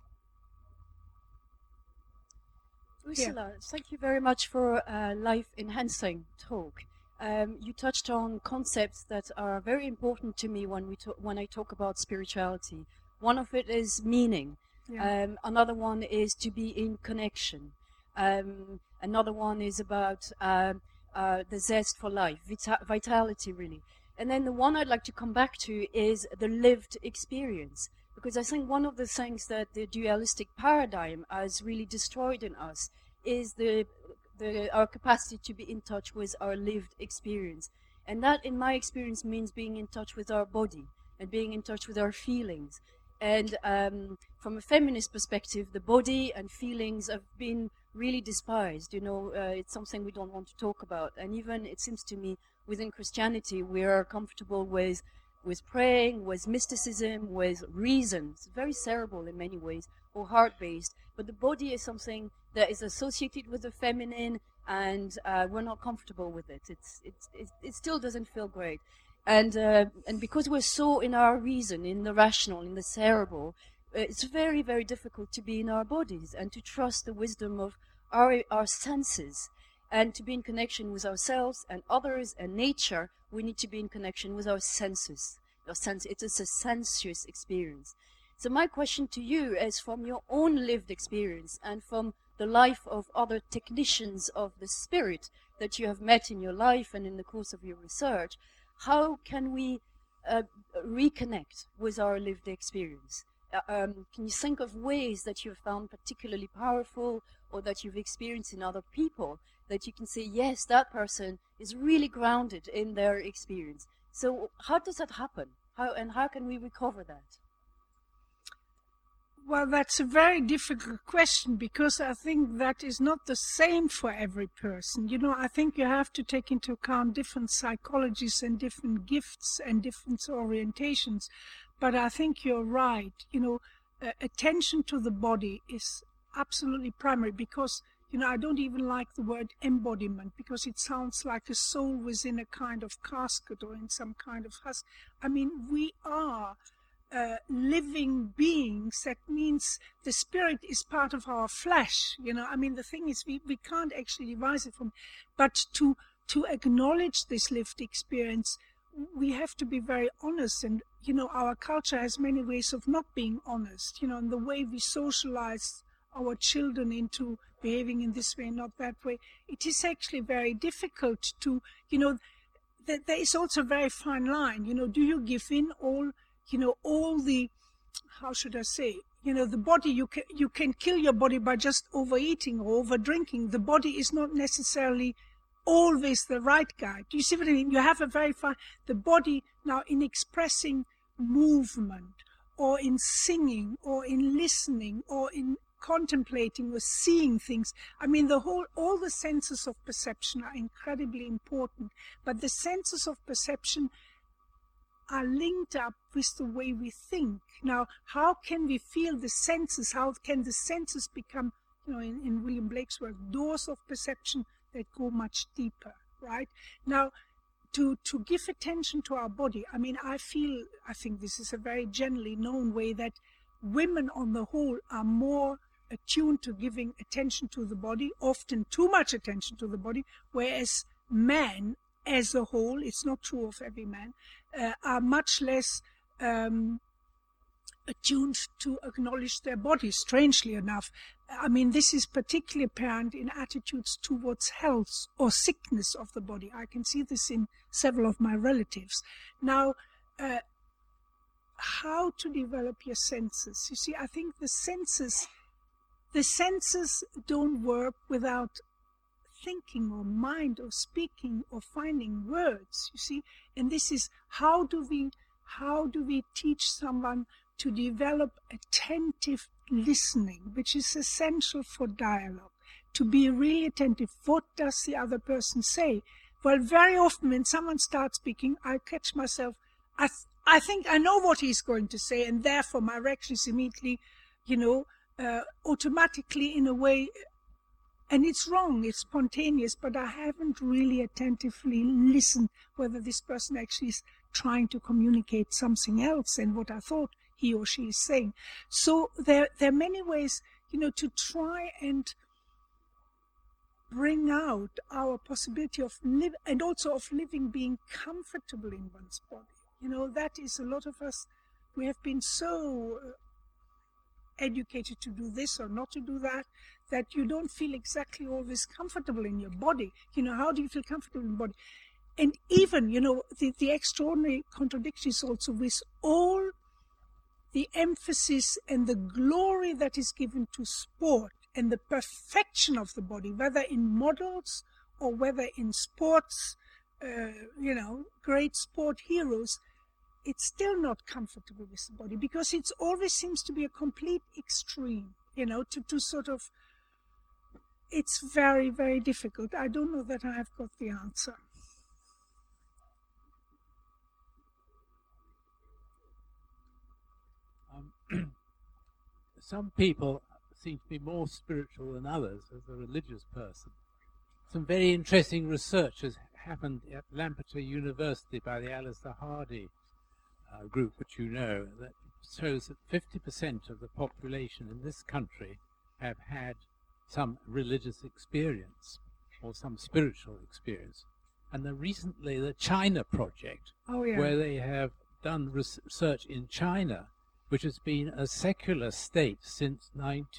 Ursula, Thank you very much for a life-enhancing talk. You touched on concepts that are very important to me when I talk about spirituality. One of it is meaning. Yeah. Another one is to be in connection. Another one is about the zest for life, vitality, really. And then the one I'd like to come back to is the lived experience, because I think one of the things that the dualistic paradigm has really destroyed in us is our capacity to be in touch with our lived experience. And that, in my experience, means being in touch with our body and being in touch with our feelings. And from a feminist perspective, the body and feelings have been really despised. It's something we don't want to talk about. And even, it seems to me, within Christianity, we are comfortable with praying, with mysticism, with reason. It's very cerebral in many ways, or heart-based. But the body is something that is associated with the feminine, and we're not comfortable with it. It still doesn't feel great. And because we're so in our reason, in the rational, in the cerebral, it's very, very difficult to be in our bodies and to trust the wisdom of our senses, and to be in connection with ourselves and others and nature. We need to be in connection with our senses. It is a sensuous experience. So my question to you is, from your own lived experience and from the life of other technicians of the spirit that you have met in your life and in the course of your research, how can we reconnect with our lived experience? Can you think of ways that you've found particularly powerful, or that you've experienced in other people, that you can say, yes, that person is really grounded in their experience? So how does that happen? How can we recover that? Well, that's a very difficult question, because I think that is not the same for every person. I think you have to take into account different psychologies and different gifts and different orientations. But I think you're right. Attention to the body is absolutely primary, because, I don't even like the word embodiment, because it sounds like a soul within a kind of casket or in some kind of husk. I mean, we are living beings. That means the spirit is part of our flesh. The thing is, we can't actually devise it from, but to acknowledge this lived experience, we have to be very honest. And our culture has many ways of not being honest, and the way we socialize our children into behaving in this way, not that way, it is actually very difficult to, there is also a very fine line. Do you give in all the, how should I say, the body, you can kill your body by just overeating or over drinking. The body is not necessarily always the right guide. Do you see what I mean? You have a very fine, the body now, in expressing movement, or in singing, or in listening, or in contemplating or seeing things. All the senses of perception are incredibly important, but the senses of perception are linked up with the way we think. Now, how can we feel the senses? How can the senses become, in William Blake's work, doors of perception that go much deeper, right? Now, to give attention to our body. I mean, I think this is a very generally known way that women on the whole are more attuned to giving attention to the body, often too much attention to the body, whereas men as a whole, it's not true of every man, are much less attuned to acknowledge their body, strangely enough. I mean, this is particularly apparent in attitudes towards health or sickness of the body. I can see this in several of my relatives. Now, how to develop your senses? You see, I think the senses don't work without thinking or mind or speaking or finding words, you see. And this is how do we teach someone to develop attentive listening, which is essential for dialogue, to be really attentive. What does the other person say? Well, very often when someone starts speaking, I catch myself, I think I know what he's going to say, and therefore my reaction is immediately, automatically in a way, and it's wrong, it's spontaneous, but I haven't really attentively listened whether this person actually is trying to communicate something else than what I thought he or she is saying. So there are many ways, to try and bring out our possibility of and also of living being comfortable in one's body. That is, a lot of us, we have been so educated to do this or not to do that, that you don't feel exactly always comfortable in your body. How do you feel comfortable in your body? And even, the extraordinary contradiction is also with all the emphasis and the glory that is given to sport and the perfection of the body, whether in models or whether in sports, great sport heroes, it's still not comfortable with the body, because it always seems to be a complete extreme, to sort of, it's very, very difficult. I don't know that I have got the answer. Some people seem to be more spiritual than others as a religious person. Some very interesting research has happened at Lampeter University by the Alistair Hardy group, which that shows that 50% of the population in this country have had some religious experience or some spiritual experience. And recently the China Project, where they have done research in China, which has been a secular state since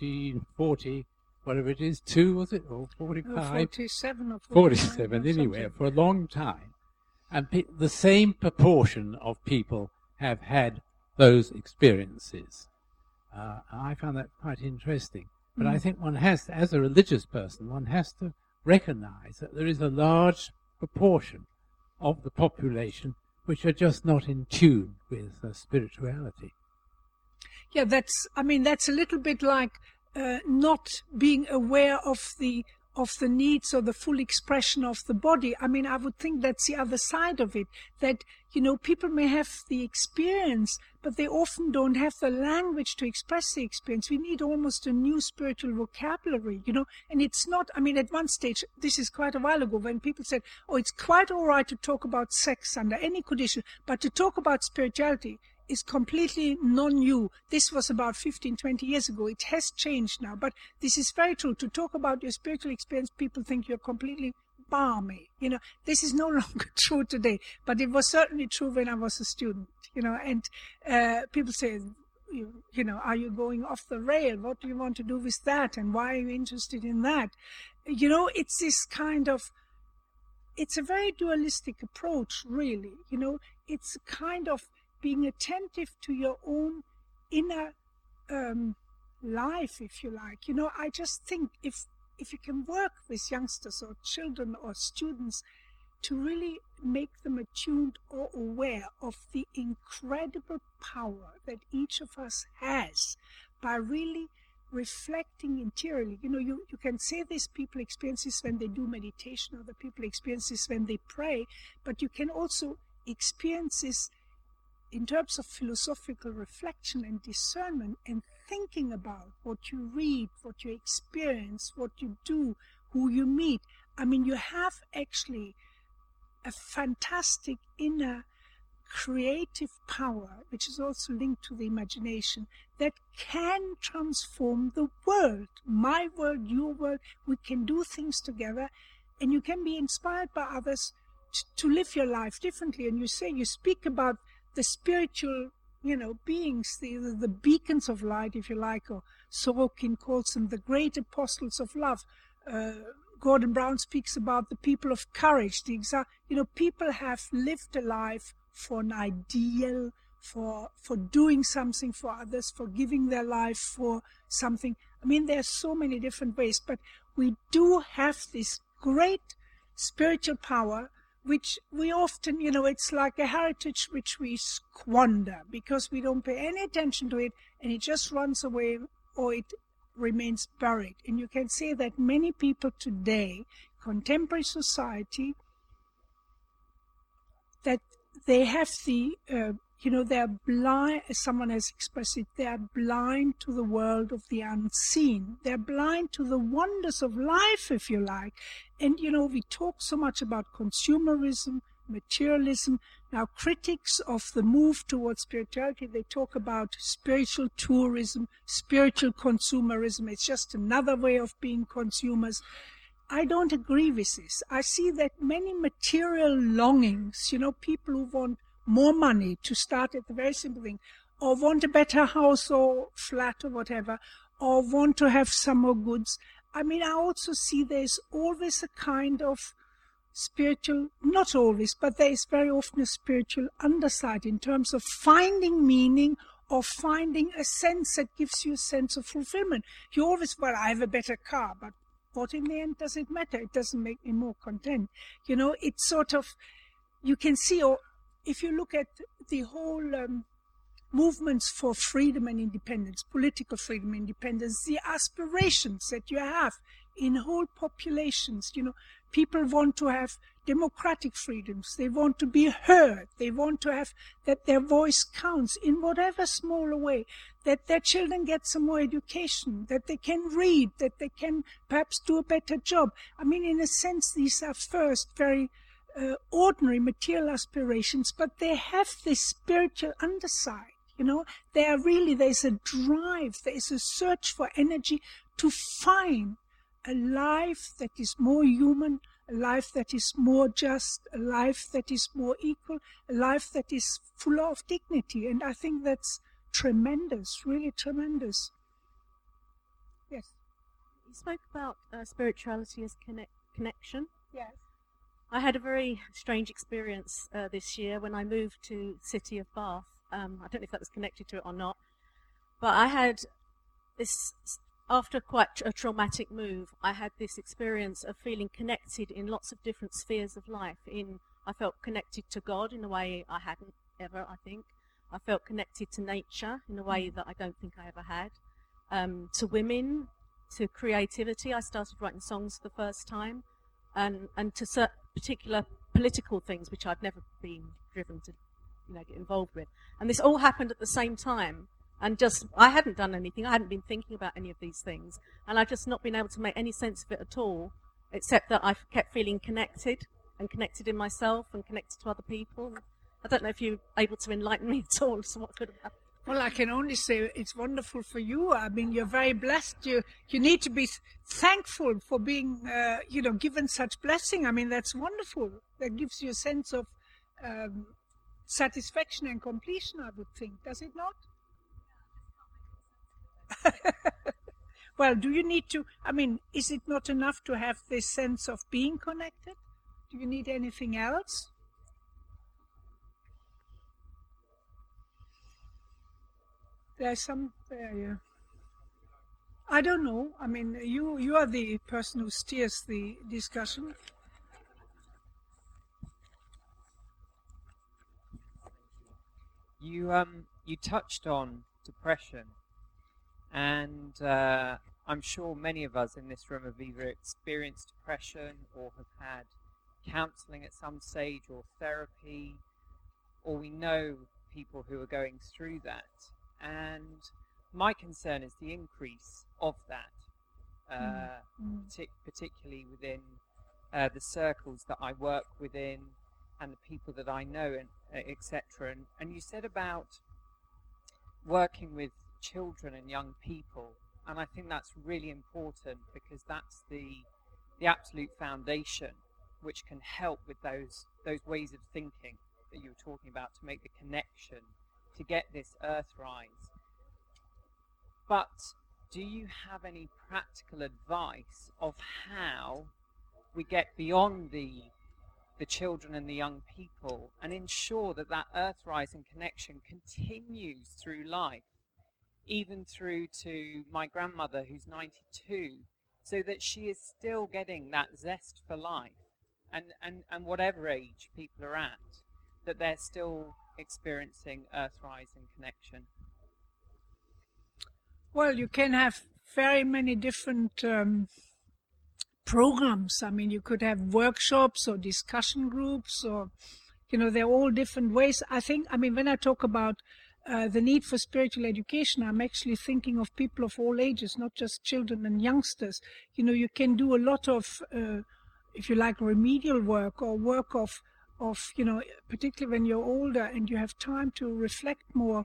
1940, whatever it is, 2 was it, or 45? 47 or 47, anyway, for a long time. And the same proportion of people have had those experiences. I found that quite interesting. But I think one has to, as a religious person, one has to recognize that there is a large proportion of the population which are just not in tune with spirituality. Yeah, that's a little bit like not being aware of the needs or the full expression of the body. I mean, I would think that's the other side of it, that, people may have the experience, but they often don't have the language to express the experience. We need almost a new spiritual vocabulary, and it's not, at one stage, this is quite a while ago, when people said, it's quite all right to talk about sex under any condition, but to talk about spirituality is completely non-new. This was about 15, 20 years ago. It has changed now, but this is very true. To talk about your spiritual experience, people think you're completely balmy. This is no longer true today, but it was certainly true when I was a student, and people say, are you going off the rail? What do you want to do with that? And why are you interested in that? It's this kind of, it's a very dualistic approach, really. It's a kind of being attentive to your own inner life, if you like. I just think if you can work with youngsters or children or students to really make them attuned or aware of the incredible power that each of us has by really reflecting interiorly. You can say this, people experience this when they do meditation, other people experience this when they pray, but you can also experience this in terms of philosophical reflection and discernment and thinking about what you read, what you experience, what you do, who you meet. You have actually a fantastic inner creative power, which is also linked to the imagination, that can transform the world. My world, your world. We can do things together, and you can be inspired by others to live your life differently. And you speak about the spiritual, beings, the beacons of light, if you like, or Sorokin calls them the great apostles of love. Gordon Brown speaks about the people of courage. People have lived a life for an ideal, for doing something for others, for giving their life for something. I mean, there are so many different ways, but we do have this great spiritual power, which we often, it's like a heritage which we squander because we don't pay any attention to it, and it just runs away or it remains buried. And you can say that many people today, contemporary society, that they have they're blind, as someone has expressed it, they are blind to the world of the unseen. They're blind to the wonders of life, if you like. And, we talk so much about consumerism, materialism. Now, critics of the move towards spirituality, they talk about spiritual tourism, spiritual consumerism. It's just another way of being consumers. I don't agree with this. I see that many material longings, people who want more money, to start at the very simple thing, or want a better house or flat or whatever, or want to have some more goods. I mean, I also see there's always a kind of spiritual, not always, but there is very often a spiritual underside in terms of finding meaning or finding a sense that gives you a sense of fulfillment. You always, I have a better car, but what in the end does it matter? It doesn't make me more content. It's sort of, you can see, or if you look at the whole movements for freedom and independence, political freedom and independence, the aspirations that you have in whole populations, people want to have democratic freedoms. They want to be heard. They want to have that their voice counts in whatever smaller way, that their children get some more education, that they can read, that they can perhaps do a better job. I mean, in a sense, these are first very ordinary material aspirations, but they have this spiritual underside. There's a drive, there's a search for energy to find a life that is more human, a life that is more just, a life that is more equal, a life that is full of dignity. And I think that's tremendous, really tremendous. Yes. You spoke about spirituality as connection. Yes. I had a very strange experience this year when I moved to the city of Bath. I don't know if that was connected to it or not, but I had this, after quite a traumatic move, I had this experience of feeling connected in lots of different spheres of life. I felt connected to God in a way I hadn't ever, I think. I felt connected to nature in a way that I don't think I ever had. To women, to creativity. I started writing songs for the first time, and to certain particular political things which I'd never been driven to get involved with. And this all happened at the same time. And I hadn't done anything. I hadn't been thinking about any of these things. And I've just not been able to make any sense of it at all, except that I've kept feeling connected, and connected in myself, and connected to other people. I don't know if you're able to enlighten me at all as to what could have happened. Well, I can only say it's wonderful for you. I mean, you're very blessed. You need to be thankful for being, given such blessing. I mean, that's wonderful. That gives you a sense of satisfaction and completion, I would think. Does it not? Well, do you need to, is it not enough to have this sense of being connected? Do you need anything else? There's some there, yeah. I don't know. I mean, you are the person who steers the discussion. You touched on depression, and I'm sure many of us in this room have either experienced depression or have had counselling at some stage or therapy, or we know people who are going through that. And my concern is the increase of that, particularly within the circles that I work within, and the people that I know, and etc. And you said about working with children and young people, and I think that's really important because that's the absolute foundation which can help with those ways of thinking that you were talking about, to make the connection, to get this earthrise. But do you have any practical advice of how we get beyond the children and the young people and ensure that earthrise and connection continues through life, even through to my grandmother who's 92, so that she is still getting that zest for life, and whatever age people are at, that they're still experiencing earthrise and connection? Well, you can have very many different programs. I mean, you could have workshops or discussion groups, or, they're all different ways. When I talk about the need for spiritual education, I'm actually thinking of people of all ages, not just children and youngsters. You can do a lot of, if you like, remedial work, or work of particularly when you're older and you have time to reflect more,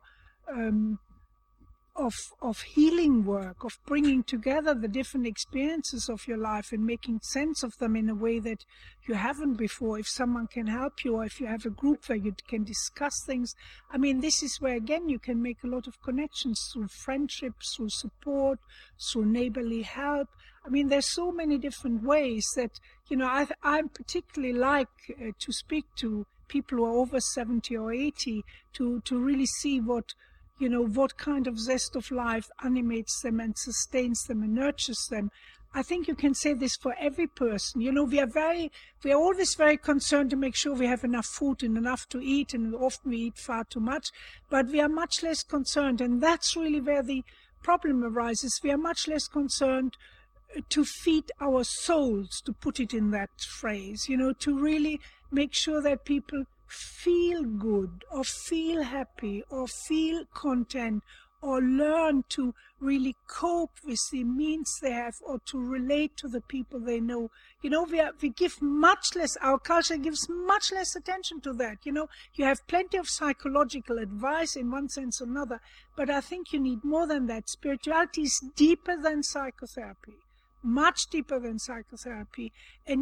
of healing work, of bringing together the different experiences of your life and making sense of them in a way that you haven't before. If someone can help you, or if you have a group where you can discuss things, this is where, again, you can make a lot of connections through friendships, through support, through neighborly help. There's so many different ways that, I particularly like to speak to people who are over 70 or 80 to really see what kind of zest of life animates them and sustains them and nurtures them. I think you can say this for every person. We are always very concerned to make sure we have enough food and enough to eat, and often we eat far too much, but we are much less concerned, and that's really where the problem arises. We are much less concerned to feed our souls, to put it in that phrase, to really make sure that people feel good, or feel happy, or feel content, or learn to really cope with the means they have, or to relate to the people they know. We give much less, our culture gives much less attention to that. You have plenty of psychological advice in one sense or another, but I think you need more than that. Spirituality is deeper than psychotherapy, much deeper than psychotherapy. And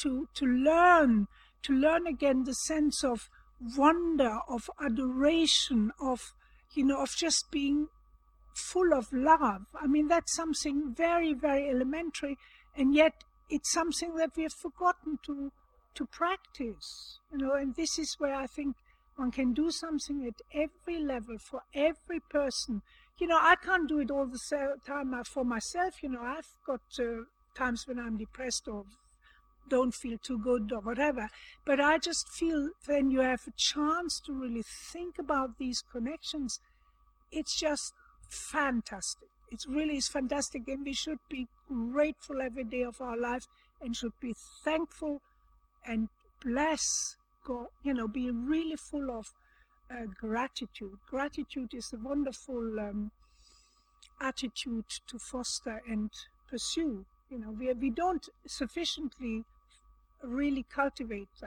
to learn again the sense of wonder, of adoration, of just being full of love. That's something very, very elementary, and yet it's something that we have forgotten to practice. And this is where I think one can do something at every level for every person. I can't do it all the time for myself. I've got times when I'm depressed or don't feel too good or whatever, but I just feel when you have a chance to really think about these connections, it's just fantastic. It really is fantastic, and we should be grateful every day of our life, and should be thankful and bless God, be really full of gratitude. Gratitude is a wonderful attitude to foster and pursue. We don't sufficiently really cultivate that.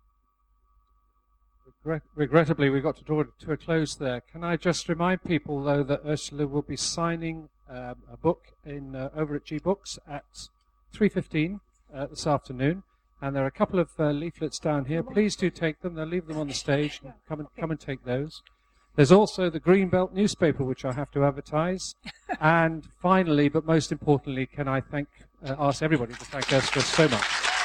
Regrettably, we got to draw to a close there. Can I just remind people, though, that Ursula will be signing a book over at G Books at 3:15 this afternoon, and there are a couple of leaflets down here. Please do take them. They'll leave them on the stage. Come and take those. There's also the Greenbelt newspaper, which I have to advertise. And finally, but most importantly, can I ask everybody to thank Ursula so much.